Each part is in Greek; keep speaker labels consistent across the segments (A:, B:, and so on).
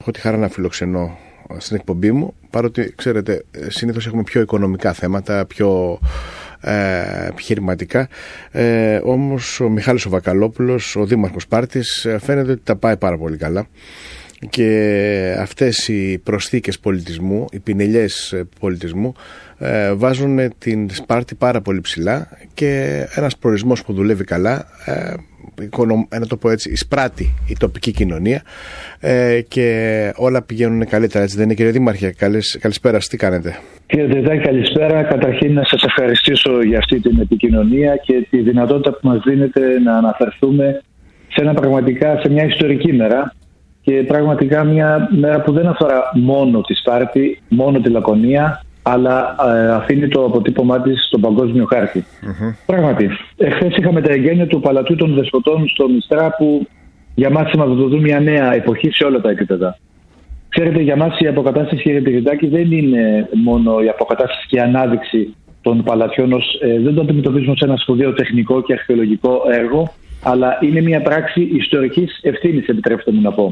A: έχω τη χαρά να φιλοξενώ στην εκπομπή μου, παρότι ξέρετε συνήθως έχουμε πιο οικονομικά θέματα, πιο επιχειρηματικά, όμως ο Μιχάλης ο Βακαλόπουλος, ο Δήμαρχος Σπάρτης, φαίνεται ότι τα πάει πάρα πολύ καλά και αυτές οι προσθήκες πολιτισμού, οι πινελιές πολιτισμού βάζουν την Σπάρτη πάρα πολύ ψηλά και ένας προορισμός που δουλεύει καλά, να το πω έτσι, εισπράττει η τοπική κοινωνία και όλα πηγαίνουν καλύτερα, έτσι δεν είναι, κύριε Δήμαρχε? Καλησπέρα, τι κάνετε?
B: Κύριε Τριτάκη, καλησπέρα. Καταρχήν να σας ευχαριστήσω για αυτή την επικοινωνία και τη δυνατότητα που μας δίνετε να αναφερθούμε σε μια ιστορική μέρα και πραγματικά μια μέρα που δεν αφορά μόνο τη Σπάρτη, μόνο τη Λακωνία, αλλά αφήνει το αποτύπωμά της στον παγκόσμιο χάρτη. Πράγματι, εχθές είχαμε τα εγγένεια του Παλατού των Δεσποτών στο Μιστρά, που για μας σηματοδοτούν μια νέα εποχή σε όλα τα επίπεδα. Ξέρετε, για μας η αποκατάσταση, κύριε Τριτάκη, δεν είναι μόνο η αποκατάσταση και η ανάδειξη των παλατιών, δεν το αντιμετωπίζουμε ως ένα σπουδαίο τεχνικό και αρχαιολογικό έργο, αλλά είναι μια πράξη ιστορικής ευθύνης, επιτρέψτε μου να πω.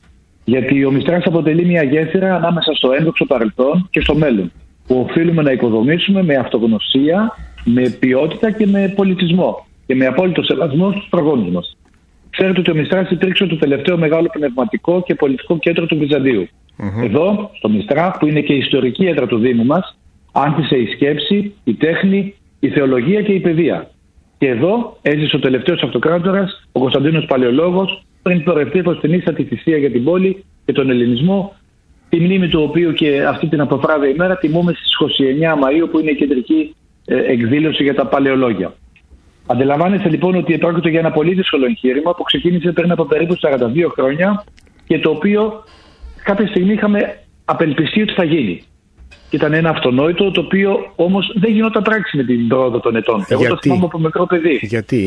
B: Γιατί ο Μιστράς αποτελεί μια γέφυρα ανάμεσα στο ένδοξο παρελθόν και στο μέλλον, που οφείλουμε να οικοδομήσουμε με αυτογνωσία, με ποιότητα και με πολιτισμό και με απόλυτο σεβασμό στους προγόνους μας. Ξέρετε ότι ο Μιστράς υπήρξε το τελευταίο μεγάλο πνευματικό και πολιτικό κέντρο του Βυζαντίου. Εδώ, στο Μιστρά, που είναι και η ιστορική έδρα του Δήμου μας, άνθησε η σκέψη, η τέχνη, η θεολογία και η παιδεία. Και εδώ έζησε ο τελευταίος αυτοκράτορας, ο Κωνσταντίνος Παλαιολόγος, πριν πορευτεί προς την ίστατη θυσία για την πόλη και τον ελληνισμό, τη μνήμη του οποίου και αυτή την αποφράδια ημέρα τιμούμε στις 29 Μαΐου, που είναι η κεντρική εκδήλωση για τα παλαιολόγια. Αντιλαμβάνεστε λοιπόν ότι πρόκειται για ένα πολύ δύσκολο εγχείρημα που ξεκίνησε πριν από περίπου 42 χρόνια και το οποίο κάποια στιγμή είχαμε απελπιστεί ότι θα γίνει. Ήταν ένα αυτονόητο, το οποίο όμως δεν γινόταν πράξη με την πρόοδο των ετών. Εγώ το θυμάμαι από μικρό παιδί.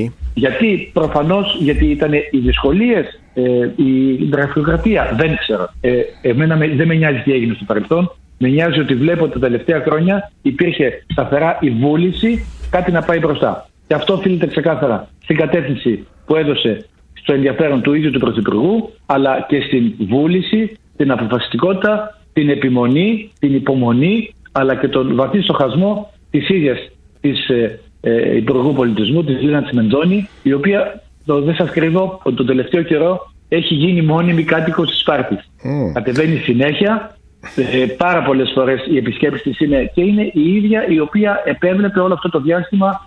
B: Γιατί προφανώς, γιατί ήταν οι δυσκολίες, η γραφειοκρατία, δεν ξέρω. Εμένα δεν με νοιάζει τι έγινε στο παρελθόν. Με νοιάζει ότι βλέπω τα τελευταία χρόνια υπήρχε σταθερά η βούληση κάτι να πάει μπροστά. Και αυτό οφείλεται ξεκάθαρα στην κατεύθυνση που έδωσε στο ενδιαφέρον του ίδιου του Πρωθυπουργού, αλλά και στην βούληση, την αποφασιστικότητα, την επιμονή, την υπομονή, αλλά και τον βαθύ στοχασμό της ίδιας της Υπουργού Πολιτισμού, της Λίνα Τσιμεντζόνη, η οποία, δεν σας κρύβω, ότι τον τελευταίο καιρό έχει γίνει μόνιμη κάτοικος της Σπάρτης. Κατεβαίνει συνέχεια, πάρα πολλές φορές οι επισκέψεις της είναι η ίδια η οποία επέβλεπε όλο αυτό το διάστημα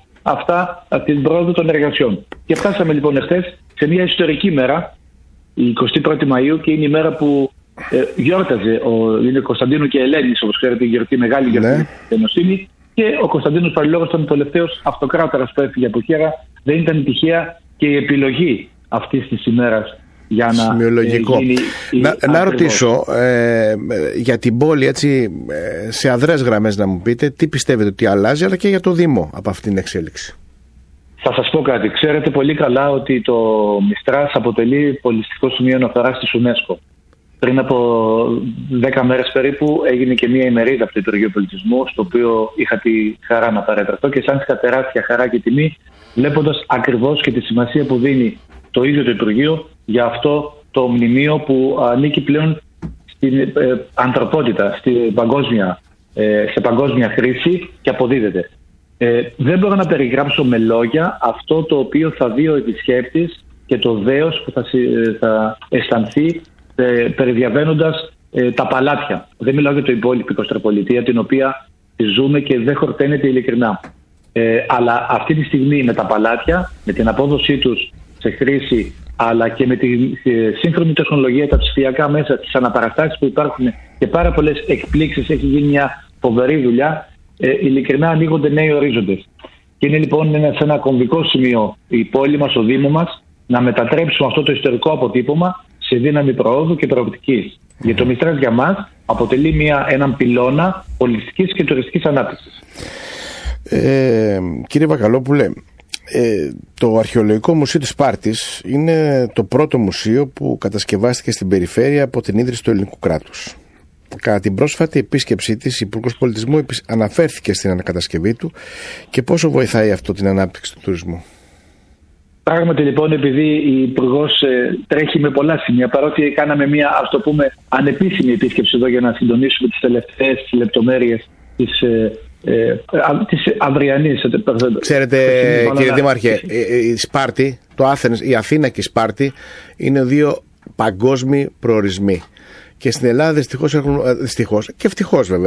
B: την πρόοδο των εργασιών. Και φτάσαμε λοιπόν εχθές σε μια ιστορική μέρα, η 21η Μαΐου, και είναι η μέρα που γιόρταζε είναι Κωνσταντίνου και Ελένης, όπως ξέρετε, η γιορτή, μεγάλη γιορτή στην Ενωσύνη, και ο Κωνσταντίνος Παλαιολόγος ήταν ο τελευταίος αυτοκράτορας που έφυγε από χέρα. Δεν ήταν τυχαία και η επιλογή αυτής της ημέρας για να γίνει
A: να ρωτήσω για την πόλη, έτσι, σε αδρές γραμμές να μου πείτε τι πιστεύετε ότι αλλάζει, αλλά και για το Δήμο από αυτήν την εξέλιξη.
B: Θα σας πω κάτι. Ξέρετε πολύ καλά ότι το Μιστράς αποτελεί πολιτιστικό σημείο αναφοράς της UNESCO. Πριν από 10 μέρες περίπου έγινε και μια ημερίδα από το Υπουργείο Πολιτισμού, στο οποίο είχα τη χαρά να παρευρεθώ και αισθάνθηκα τεράστια χαρά και τιμή, βλέποντας ακριβώς και τη σημασία που δίνει το ίδιο το Υπουργείο για αυτό το μνημείο που ανήκει πλέον στην ανθρωπότητα, σε παγκόσμια χρήση και αποδίδεται. Δεν μπορώ να περιγράψω με λόγια αυτό το οποίο θα δει ο επισκέπτης και το δέος που θα αισθανθεί περιδιαβαίνοντας τα παλάτια. Δεν μιλάω για το υπόλοιπη Κοστροπολιτεία, την οποία τη ζούμε και δεν χορταίνεται ειλικρινά. Αλλά αυτή τη στιγμή με τα παλάτια, με την απόδοσή τους σε χρήση, αλλά και με τη σύγχρονη τεχνολογία, τα ψηφιακά μέσα, τις αναπαραστάσεις που υπάρχουν και πάρα πολλές εκπλήξεις, έχει γίνει μια φοβερή δουλειά. Ειλικρινά ανοίγονται νέοι ορίζοντες. Και είναι λοιπόν ένα κομβικό σημείο η πόλη μας, ο Δήμο μας, να μετατρέψουμε αυτό το ιστορικό αποτύπωμα σε δύναμη προόδου και προοπτικής. Γιατί το Μιστράς για μας αποτελεί έναν πυλώνα πολιτιστικής και τουριστικής ανάπτυξης.
A: Κύριε Βακαλόπουλε, το Αρχαιολογικό Μουσείο της Σπάρτης είναι το πρώτο μουσείο που κατασκευάστηκε στην περιφέρεια από την ίδρυση του ελληνικού κράτους. Κατά την πρόσφατη επίσκεψή της, η Υπουργός Πολιτισμού αναφέρθηκε στην ανακατασκευή του και πόσο βοηθάει αυτό την ανάπτυξη του τουρισμού.
B: Πράγματι λοιπόν, επειδή η Υπουργός τρέχει με πολλά σημεία, παρότι κάναμε μια, ας το πούμε, ανεπίσημη επίσκεψη εδώ για να συντονίσουμε τις τελευταίες λεπτομέρειες της αυριανής.
A: Ξέρετε, κύριε Δήμαρχε, η Σπάρτη, η Αθήνα και η Σπάρτη είναι δύο παγκόσμιοι προορισμοί. Και στην Ελλάδα δυστυχώς και ευτυχώς βέβαια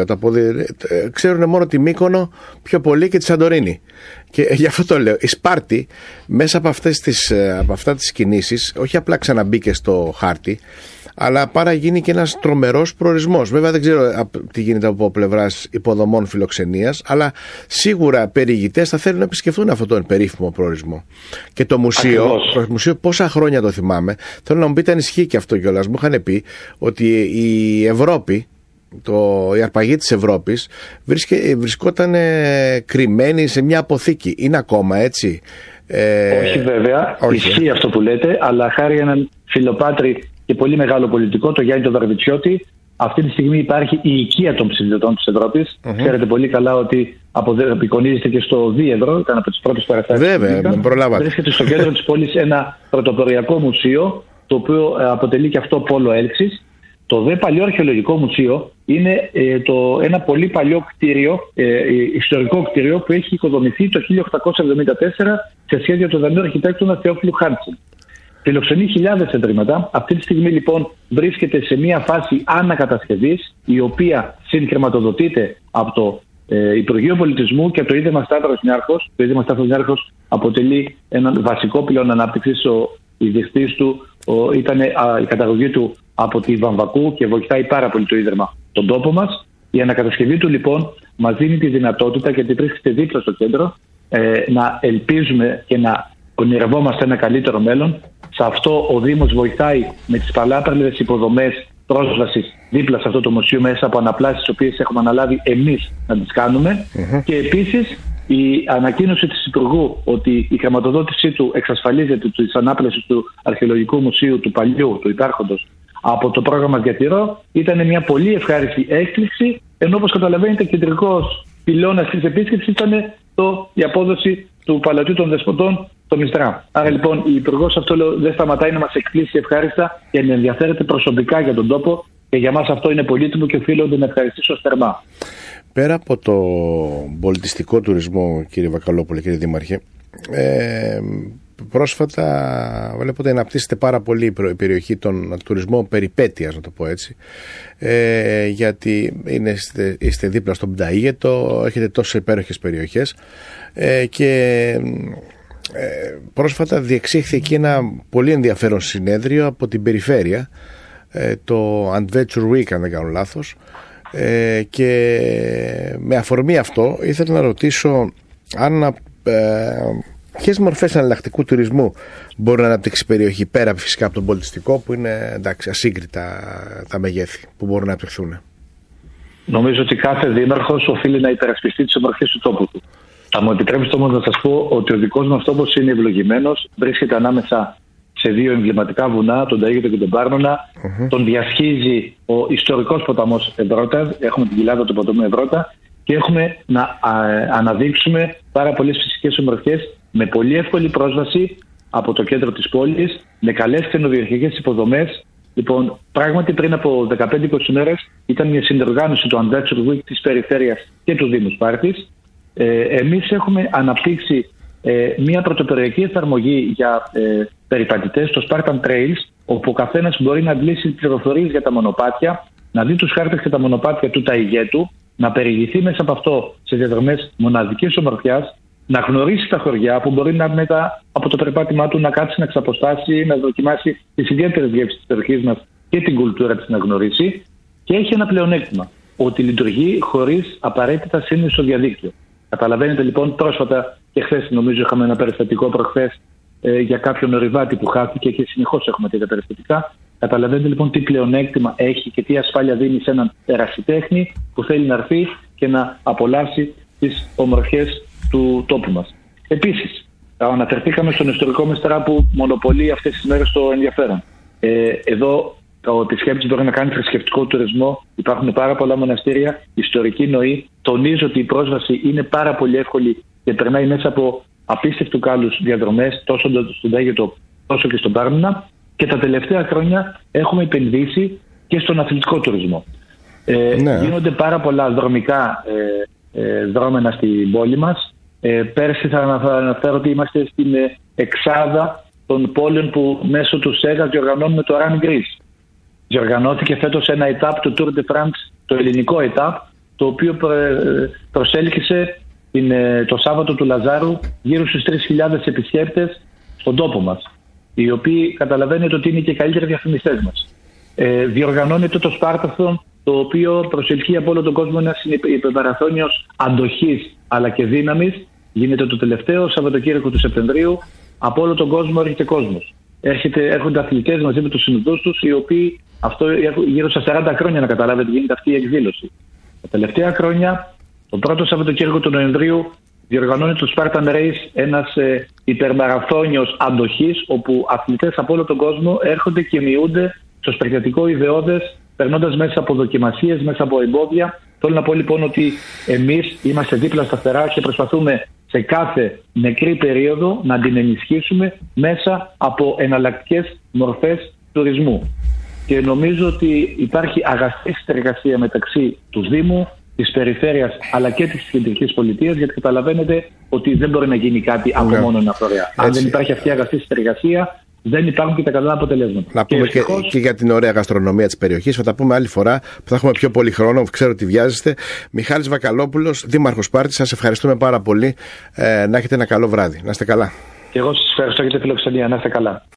A: ξέρουν μόνο τη Μύκονο πιο πολύ και τη Σαντορίνη. Και γι' αυτό το λέω. Η Σπάρτη μέσα από αυτά τις κινήσεις όχι απλά ξαναμπήκε στο χάρτη, αλλά παρά γίνει και ένας τρομερός προορισμός. Βέβαια δεν ξέρω τι γίνεται από πλευράς υποδομών φιλοξενίας, αλλά σίγουρα περιηγητές θα θέλουν να επισκεφθούν αυτόν τον περίφημο προορισμό. Και το μουσείο πόσα χρόνια το θυμάμαι, θέλω να μου πείτε αν ισχύει και αυτό κιόλας. Μου είχαν πει ότι η Ευρώπη, η αρπαγή της Ευρώπης βρισκόταν κρυμμένη σε μια αποθήκη. Είναι ακόμα έτσι?
B: Όχι βέβαια, ισχύει αυτό που λέτε, αλλά χάρη έναν φιλοπάτρη και πολύ μεγάλο πολιτικό, το Γιάννη τον Δαρβιτσιώτη, αυτή τη στιγμή υπάρχει η οικία των ψηφιδωτών της Ευρώπης. Ξέρετε πολύ καλά ότι απεικονίζεται και στο Δίεδρο, ήταν από τις πρώτες παραστάσεις.
A: Βέβαια, προλάβατε.
B: Βρίσκεται στο κέντρο της πόλης ένα πρωτοποριακό μουσείο, το οποίο αποτελεί και αυτό πόλο έλξης. Το δε παλιό αρχαιολογικό μουσείο είναι ένα πολύ παλιό κτίριο, ιστορικό κτίριο, που έχει οικοδομηθεί το 1874 σε σχέδιο του δανείου αρχιτέκτονα Θεόφιλου Χάντσεν. Φιλοξενεί χιλιάδες ιδρύματα. Αυτή τη στιγμή λοιπόν βρίσκεται σε μια φάση ανακατασκευής, η οποία συγχρηματοδοτείται από το Υπουργείο Πολιτισμού και το Ίδρυμα Σταύρος Νιάρχος. Το Ίδρυμα Σταύρος Νιάρχος αποτελεί έναν βασικό πυλώνα ανάπτυξης. Η διευθύνση του ήταν η καταγωγή του από τη Βαμβακού και βοηθάει πάρα πολύ το Ίδρυμα τον τόπο μας. Η ανακατασκευή του λοιπόν μας δίνει τη δυνατότητα, γιατί βρίσκεται δίπλα στο κέντρο, να ελπίζουμε και να ονειρευόμαστε ένα καλύτερο μέλλον. Σε αυτό ο Δήμος βοηθάει με τις παλάπερλες υποδομές πρόσβασης δίπλα σε αυτό το μουσείο, μέσα από αναπλάσεις τις οποίες έχουμε αναλάβει εμείς να τις κάνουμε. Και επίσης η ανακοίνωση της Υπουργού ότι η χρηματοδότησή του εξασφαλίζεται της ανάπλασης του Αρχαιολογικού Μουσείου του παλιού, του υπάρχοντος, από το πρόγραμμα Διατηρώ, ήταν μια πολύ ευχάριστη έκπληξη, ενώ όπως καταλαβαίνετε κεντρικός πυλώνας της επίσκεψης ήταν η απόδοση του Παλατιού των Δεσποτών, το Μιστρά. Άρα λοιπόν η Υπουργός, αυτό δεν σταματάει να μας εκπλήσει ευχάριστα και να ενδιαφέρεται προσωπικά για τον τόπο, και για μας αυτό είναι πολύτιμο και οφείλονται να ευχαριστήσω θερμά.
A: Πέρα από το πολιτιστικό τουρισμό, κύριε Βακαλόπουλε, κύριε Δήμαρχε, πρόσφατα βλέπω ότι αναπτύσσεται πάρα πολύ η περιοχή των τουρισμών περιπέτειας, να το πω έτσι, γιατί είστε δίπλα στον Πνταΐγετο, έχετε τόσες υπέροχες περιοχές, και πρόσφατα διεξήχθη εκεί ένα πολύ ενδιαφέρον συνέδριο από την περιφέρεια, το Adventure Week αν δεν κάνω λάθος, και με αφορμή αυτό ήθελα να ρωτήσω αν ποιες μορφές εναλλακτικού τουρισμού μπορεί να αναπτύξει η περιοχή, πέρα φυσικά από τον πολιτιστικό, που είναι εντάξει, ασύγκριτα τα μεγέθη που μπορούν να αναπτυχθούν.
B: Νομίζω ότι κάθε δήμαρχος οφείλει να υπερασπιστεί τις ομορφιές του τόπου του. Θα μου επιτρέψετε όμως να σας πω ότι ο δικός μας τόπος είναι ευλογημένος, βρίσκεται ανάμεσα σε δύο εμβληματικά βουνά, τον Ταΐγετο και τον Πάρνονα. Τον διασχίζει ο ιστορικός ποταμός Ευρώτα, έχουμε την κοιλάδα του ποταμού Ευρώτα, και έχουμε να αναδείξουμε πάρα πολλές φυσικές ομορφιές με πολύ εύκολη πρόσβαση από το κέντρο της πόλης, με καλές ξενοδοχειακές υποδομές. Λοιπόν, πράγματι πριν από 15-20 μέρες ήταν μια συνεργάνωση του Adventure Week της περιφέρειας και του Δήμου Σπάρτης. Εμείς έχουμε αναπτύξει μια πρωτοποριακή εφαρμογή για περιπατητές, το Spartan Trails, όπου ο καθένας μπορεί να αντλήσει πληροφορίες για τα μονοπάτια, να δει τους χάρτες και τα μονοπάτια του Ταΐγετου, να περιηγηθεί μέσα από αυτό σε διαδρομές μοναδικής ομορφιάς, να γνωρίσει τα χωριά που μπορεί να μετά από το περπάτημά του να κάτσει να εξαποστάσει, να δοκιμάσει τις ιδιαίτερες γεύσεις της περιοχής μας και την κουλτούρα της να γνωρίσει. Και έχει ένα πλεονέκτημα, ότι λειτουργεί χωρίς απαραίτητα σύνδεση στο διαδίκτυο. Καταλαβαίνετε λοιπόν, πρόσφατα και χθες νομίζω είχαμε ένα περιστατικό προχθές για κάποιον ορειβάτη που χάθηκε, και συνεχώς έχουμε τέτοια περιστατικά. Καταλαβαίνετε λοιπόν τι πλεονέκτημα έχει και τι ασφάλεια δίνει σε έναν ερασιτέχνη που θέλει να έρθει και να απολαύσει τις ομορφιές του τόπου μας. Επίσης, αναφερθήκαμε στον ιστορικό Μεστρά που μονοπολεί αυτές τις μέρες το ενδιαφέρον. Εδώ ο επισκέπτης μπορεί να κάνει θρησκευτικό τουρισμό. Υπάρχουν πάρα πολλά μοναστήρια, ιστορική νοή. Τονίζω ότι η πρόσβαση είναι πάρα πολύ εύκολη και περνάει μέσα από απίστευτου κάλους διαδρομές τόσο στον Τάγετο όσο και στον Πάρμηνα, και τα τελευταία χρόνια έχουμε επενδύσει και στον αθλητικό τουρισμό. Γίνονται πάρα πολλά δρομικά δρόμενα στην πόλη μας. Πέρσι θα αναφέρω ότι είμαστε στην εξάδα των πόλεων που μέσω του ΣΕΓΑ διοργανώνουμε το Run Greece. Διοργανώθηκε φέτος ένα etap του Tour de France, το ελληνικό etap, το οποίο προσέλκυσε το Σάββατο του Λαζάρου γύρω στους 3.000 επισκέπτες στον τόπο μας, οι οποίοι καταλαβαίνετε ότι είναι και οι καλύτεροι διαφημιστές μας. Διοργανώνεται το Σπάρταθον, το οποίο προσελκύει από όλο τον κόσμο ένας υπερμαραθώνιος αντοχής αλλά και δύναμης. Γίνεται το τελευταίο Σαββατοκύριακο του Σεπτεμβρίου. Από όλο τον κόσμο έρχεται κόσμος. Έρχονται αθλητές μαζί με τους συνοδούς τους, οι οποίοι αυτό γύρω στα 40 χρόνια, να καταλάβετε, γίνεται αυτή η εκδήλωση. Τα τελευταία χρόνια, το πρώτο Σαββατοκύριακο του Νοεμβρίου, διοργανώνεται το Spartan Race, ένας υπερμαραθώνιος αντοχής, όπου αθλητές από όλο τον κόσμο έρχονται και μειούνται στο σπερτιατικό ιδεώδες, περνώντας μέσα από δοκιμασίες, μέσα από εμπόδια. Θέλω να πω λοιπόν ότι εμείς είμαστε δίπλα σταθερά και προσπαθούμε σε κάθε νεκρή περίοδο να την ενισχύσουμε μέσα από εναλλακτικές μορφές τουρισμού. Και νομίζω ότι υπάρχει αγαστή συνεργασία μεταξύ του Δήμου, της Περιφέρειας αλλά και της Κεντρικής Πολιτείας, γιατί καταλαβαίνετε ότι δεν μπορεί να γίνει κάτι από μόνο ένα φορέα. Αν δεν υπάρχει αυτή η αγαστή συνεργασία, δεν υπάρχουν και τα καλά αποτελέσματα.
A: Να πούμε και για την ωραία γαστρονομία της περιοχής. Θα τα πούμε άλλη φορά που θα έχουμε πιο πολύ χρόνο. Ξέρω ότι βιάζεστε. Μιχάλης Βακαλόπουλος, Δήμαρχος Σπάρτης, σας ευχαριστούμε πάρα πολύ. Να έχετε ένα καλό βράδυ. Να είστε καλά.
B: Και εγώ σας ευχαριστώ για τη φιλοξενία. Να είστε καλά.